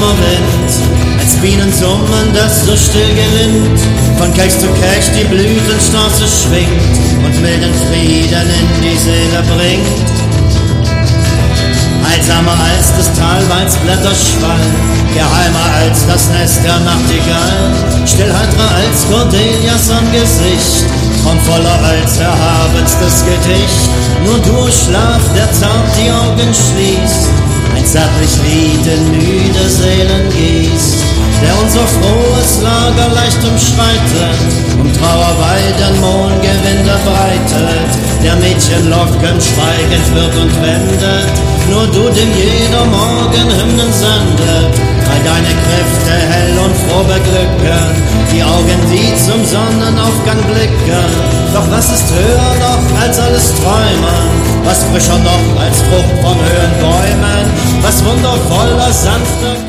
Sommerwind, als Bienen summen, das so still gerinnt, von Kelch zu Kelch die Blütenstraße schwingt und milden Frieden in die Seele bringt. Heilsamer als des Talweins Blätterschwall, geheimer als das Nest der Nachtigall, stillheiterer als Cordelias Angesicht, traumvoller als erhabenstes Gedicht. Nur du, Schlaf, der zart die Augen schließt, ein zärtlich Lied in müde Seelen gießt, der unser frohes Lager leicht umschreitet, Trauerweiden Mondgewinde breitet, der Mädchenlocken schweigend wird und wendet, nur du, dem jeder Morgen Hymnen sendet, all deine Kräfte hell und froh beglücken, die Augen, die zum Sonnenaufgang blicken. Doch was ist höher noch als alles Träumen? Was frischer noch als Frucht von höheren Bäumen? Was wundervoller, sanfter